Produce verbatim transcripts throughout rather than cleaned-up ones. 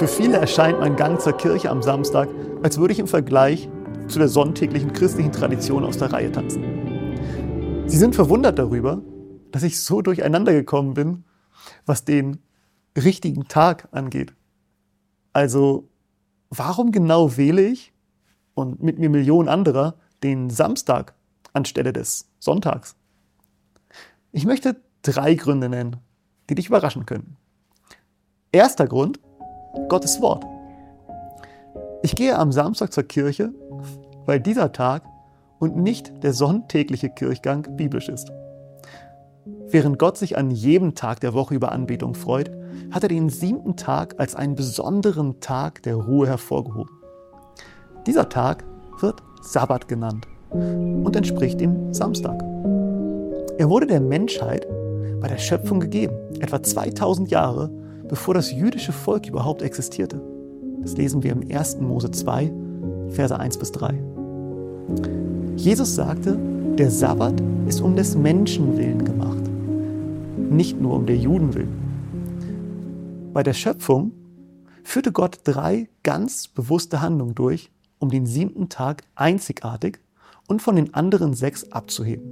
Für viele erscheint mein Gang zur Kirche am Samstag, als würde ich im Vergleich zu der sonntäglichen christlichen Tradition aus der Reihe tanzen. Sie sind verwundert darüber, dass ich so durcheinander gekommen bin, was den richtigen Tag angeht. Also, warum genau wähle ich, und mit mir Millionen anderer, den Samstag anstelle des Sonntags? Ich möchte drei Gründe nennen, die dich überraschen können. Erster Grund: Gottes Wort. Ich gehe am Samstag zur Kirche, weil dieser Tag und nicht der sonntägliche Kirchgang biblisch ist. Während Gott sich an jedem Tag der Woche über Anbetung freut, hat er den siebten Tag als einen besonderen Tag der Ruhe hervorgehoben. Dieser Tag wird Sabbat genannt und entspricht dem Samstag. Er wurde der Menschheit bei der Schöpfung gegeben, etwa zweitausend Jahre, bevor das jüdische Volk überhaupt existierte. Das lesen wir im ersten Mose zwei, Verse eins bis drei. Jesus sagte, der Sabbat ist um des Menschen willen gemacht, nicht nur um der Juden willen. Bei der Schöpfung führte Gott drei ganz bewusste Handlungen durch, um den siebten Tag einzigartig und von den anderen sechs abzuheben.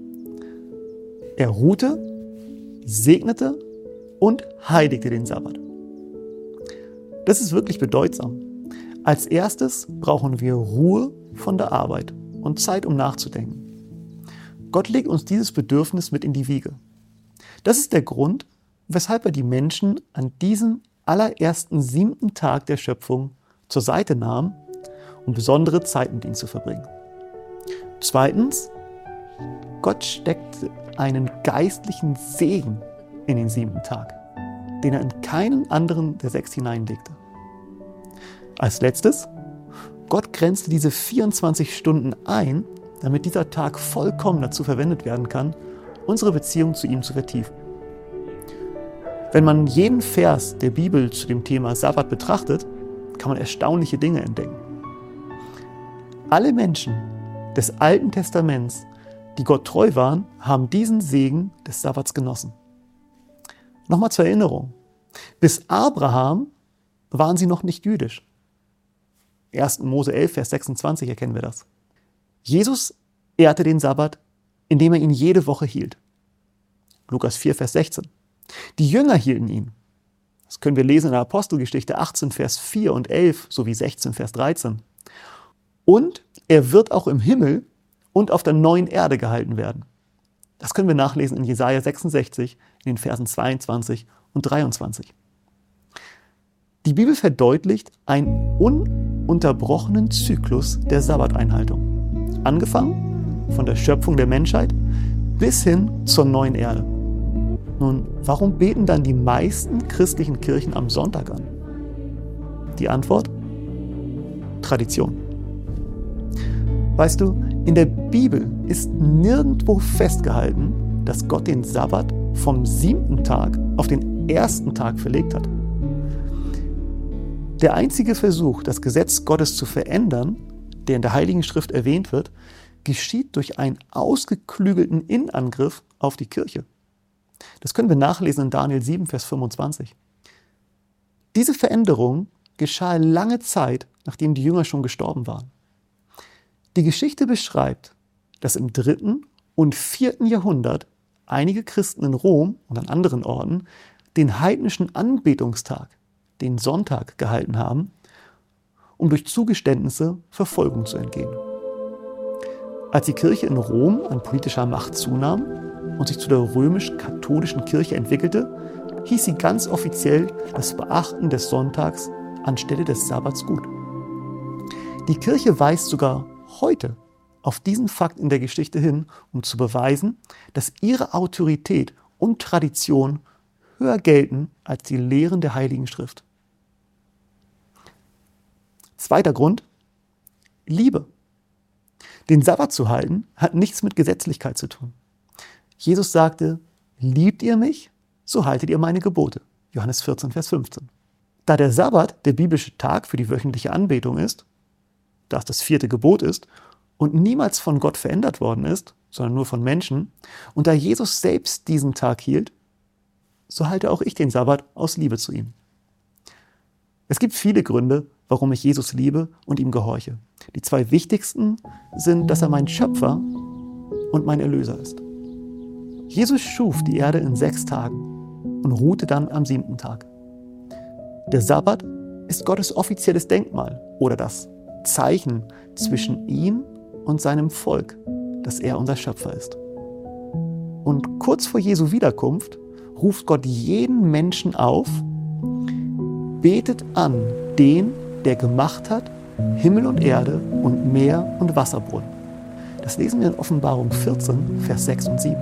Er ruhte, segnete und heiligte den Sabbat. Das ist wirklich bedeutsam. Als erstes brauchen wir Ruhe von der Arbeit und Zeit, um nachzudenken. Gott legt uns dieses Bedürfnis mit in die Wiege. Das ist der Grund, weshalb er die Menschen an diesem allerersten siebten Tag der Schöpfung zur Seite nahm, um besondere Zeit mit ihnen zu verbringen. Zweitens, Gott steckte einen geistlichen Segen in den siebten Tag, den er in keinen anderen der sechs hineinlegte. Als letztes, Gott grenzte diese vierundzwanzig Stunden ein, damit dieser Tag vollkommen dazu verwendet werden kann, unsere Beziehung zu ihm zu vertiefen. Wenn man jeden Vers der Bibel zu dem Thema Sabbat betrachtet, kann man erstaunliche Dinge entdecken. Alle Menschen des Alten Testaments, die Gott treu waren, haben diesen Segen des Sabbats genossen. Nochmal zur Erinnerung: Bis Abraham waren sie noch nicht jüdisch. ersten Mose elf, Vers sechsundzwanzig erkennen wir das. Jesus ehrte den Sabbat, indem er ihn jede Woche hielt. Lukas vier, Vers sechzehn. Die Jünger hielten ihn. Das können wir lesen in der Apostelgeschichte achtzehn, Vers vier und elf sowie sechzehn, Vers dreizehn. Und er wird auch im Himmel und auf der neuen Erde gehalten werden. Das können wir nachlesen in Jesaja sechsundsechzig, in den Versen zweiundzwanzig und dreiundzwanzig. Die Bibel verdeutlicht einen ununterbrochenen Zyklus der Sabbateinhaltung. Angefangen von der Schöpfung der Menschheit bis hin zur neuen Erde. Nun, warum beten dann die meisten christlichen Kirchen am Sonntag an? Die Antwort? Tradition. Weißt du, in der Bibel ist nirgendwo festgehalten, dass Gott den Sabbat vom siebten Tag auf den ersten Tag verlegt hat. Der einzige Versuch, das Gesetz Gottes zu verändern, der in der Heiligen Schrift erwähnt wird, geschieht durch einen ausgeklügelten Innenangriff auf die Kirche. Das können wir nachlesen in Daniel sieben, Vers fünfundzwanzig. Diese Veränderung geschah lange Zeit, nachdem die Jünger schon gestorben waren. Die Geschichte beschreibt, dass im dritten und vierten Jahrhundert einige Christen in Rom und an anderen Orten den heidnischen Anbetungstag, den Sonntag, gehalten haben, um durch Zugeständnisse Verfolgung zu entgehen. Als die Kirche in Rom an politischer Macht zunahm und sich zu der römisch-katholischen Kirche entwickelte, hieß sie ganz offiziell das Beachten des Sonntags anstelle des Sabbats gut. Die Kirche weist sogar heute auf diesen Fakt in der Geschichte hin, um zu beweisen, dass ihre Autorität und Tradition höher gelten als die Lehren der Heiligen Schrift. Zweiter Grund: Liebe. Den Sabbat zu halten, hat nichts mit Gesetzlichkeit zu tun. Jesus sagte, liebt ihr mich, so haltet ihr meine Gebote. Johannes vierzehn, Vers fünfzehn. Da der Sabbat der biblische Tag für die wöchentliche Anbetung ist, da es das vierte Gebot ist und niemals von Gott verändert worden ist, sondern nur von Menschen, und da Jesus selbst diesen Tag hielt, so halte auch ich den Sabbat aus Liebe zu ihm. Es gibt viele Gründe, warum ich Jesus liebe und ihm gehorche. Die zwei wichtigsten sind, dass er mein Schöpfer und mein Erlöser ist. Jesus schuf die Erde in sechs Tagen und ruhte dann am siebten Tag. Der Sabbat ist Gottes offizielles Denkmal oder das Zeichen zwischen ihm und seinem Volk, dass er unser Schöpfer ist. Und kurz vor Jesu Wiederkunft ruft Gott jeden Menschen auf, betet an den, der gemacht hat, Himmel und Erde und Meer und Wasserbrunnen. Das lesen wir in Offenbarung vierzehn, Vers sechs und sieben.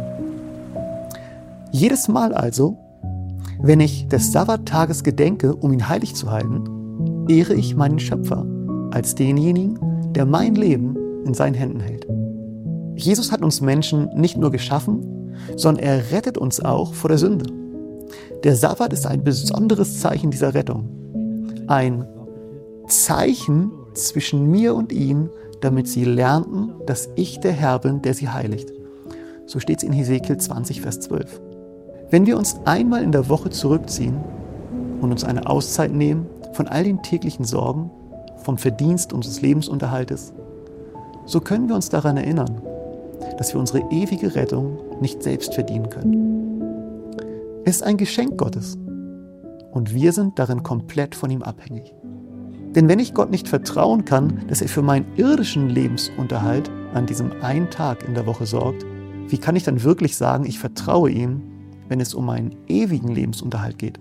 Jedes Mal also, wenn ich des Sabbattages gedenke, um ihn heilig zu halten, ehre ich meinen Schöpfer als denjenigen, der mein Leben in seinen Händen hält. Jesus hat uns Menschen nicht nur geschaffen, sondern er rettet uns auch vor der Sünde. Der Sabbat ist ein besonderes Zeichen dieser Rettung. Ein Zeichen zwischen mir und ihnen, damit sie lernten, dass ich der Herr bin, der sie heiligt. So steht es in Hesekiel zwanzig, Vers zwölf. Wenn wir uns einmal in der Woche zurückziehen und uns eine Auszeit nehmen von all den täglichen Sorgen, vom Verdienst unseres Lebensunterhaltes, so können wir uns daran erinnern, dass wir unsere ewige Rettung nicht selbst verdienen können. Es ist ein Geschenk Gottes und wir sind darin komplett von ihm abhängig. Denn wenn ich Gott nicht vertrauen kann, dass er für meinen irdischen Lebensunterhalt an diesem einen Tag in der Woche sorgt, wie kann ich dann wirklich sagen, ich vertraue ihm, wenn es um meinen ewigen Lebensunterhalt geht?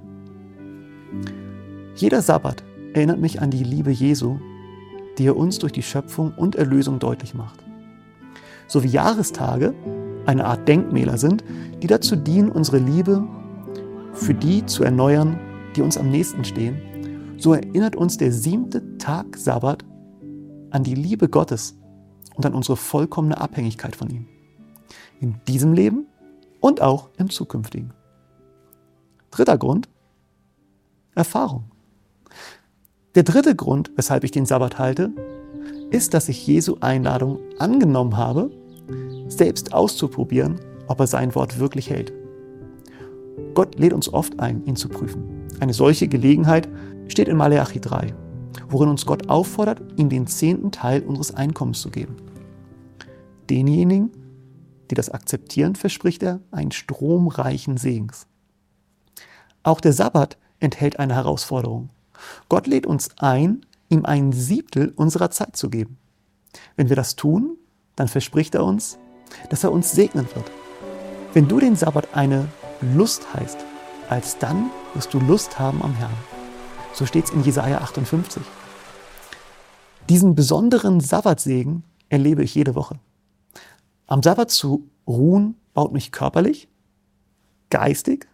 Jeder Sabbat erinnert mich an die Liebe Jesu, die er uns durch die Schöpfung und Erlösung deutlich macht. So wie Jahrestage eine Art Denkmäler sind, die dazu dienen, unsere Liebe für die zu erneuern, die uns am nächsten stehen, so erinnert uns der siebte Tag Sabbat an die Liebe Gottes und an unsere vollkommene Abhängigkeit von ihm. In diesem Leben und auch im zukünftigen. Dritter Grund: Erfahrung. Der dritte Grund, weshalb ich den Sabbat halte, ist, dass ich Jesu Einladung angenommen habe, selbst auszuprobieren, ob er sein Wort wirklich hält. Gott lädt uns oft ein, ihn zu prüfen. Eine solche Gelegenheit steht in Maleachi drei, worin uns Gott auffordert, ihm den zehnten Teil unseres Einkommens zu geben. Denjenigen, die das akzeptieren, verspricht er einen stromreichen Segens. Auch der Sabbat enthält eine Herausforderung. Gott lädt uns ein, ihm ein Siebtel unserer Zeit zu geben. Wenn wir das tun, dann verspricht er uns, dass er uns segnen wird. Wenn du den Sabbat eine Lust heißt, alsdann wirst du Lust haben am Herrn. So steht es in Jesaja achtundfünfzig. Diesen besonderen Sabbatsegen erlebe ich jede Woche. Am Sabbat zu ruhen baut mich körperlich, geistig,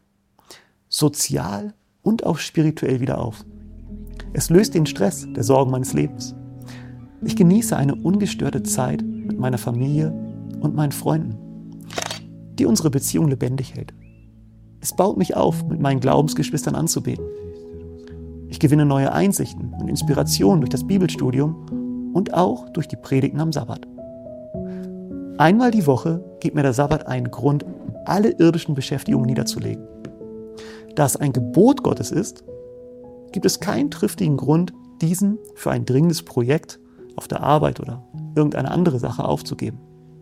sozial und auch spirituell wieder auf. Es löst den Stress der Sorgen meines Lebens. Ich genieße eine ungestörte Zeit mit meiner Familie und meinen Freunden, die unsere Beziehung lebendig hält. Es baut mich auf, mit meinen Glaubensgeschwistern anzubeten. Ich gewinne neue Einsichten und Inspirationen durch das Bibelstudium und auch durch die Predigten am Sabbat. Einmal die Woche gibt mir der Sabbat einen Grund, alle irdischen Beschäftigungen niederzulegen. Da es ein Gebot Gottes ist, gibt es keinen triftigen Grund, diesen für ein dringendes Projekt auf der Arbeit oder irgendeine andere Sache aufzugeben.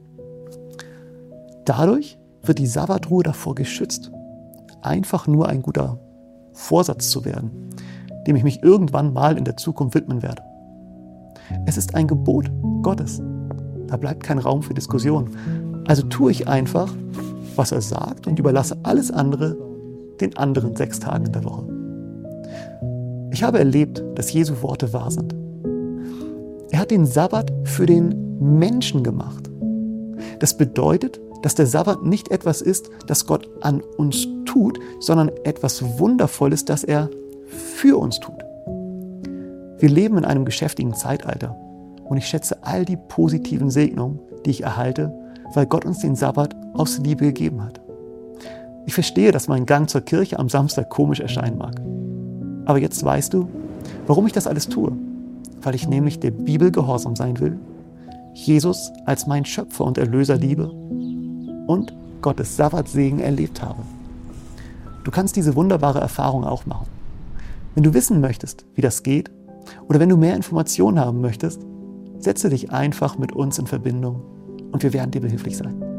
Dadurch wird die Sabbatruhe davor geschützt, einfach nur ein guter Vorsatz zu werden, dem ich mich irgendwann mal in der Zukunft widmen werde. Es ist ein Gebot Gottes. Da bleibt kein Raum für Diskussion. Also tue ich einfach, was er sagt und überlasse alles andere den anderen sechs Tagen in der Woche. Ich habe erlebt, dass Jesu Worte wahr sind. Er hat den Sabbat für den Menschen gemacht. Das bedeutet, dass der Sabbat nicht etwas ist, das Gott an uns tut, sondern etwas Wundervolles, das er für uns tut. Wir leben in einem geschäftigen Zeitalter und ich schätze all die positiven Segnungen, die ich erhalte, weil Gott uns den Sabbat aus Liebe gegeben hat. Ich verstehe, dass mein Gang zur Kirche am Samstag komisch erscheinen mag. Aber jetzt weißt du, warum ich das alles tue. Weil ich nämlich der Bibel gehorsam sein will, Jesus als mein Schöpfer und Erlöser liebe und Gottes Sabbatsegen erlebt habe. Du kannst diese wunderbare Erfahrung auch machen. Wenn du wissen möchtest, wie das geht, oder wenn du mehr Informationen haben möchtest, setze dich einfach mit uns in Verbindung und wir werden dir behilflich sein.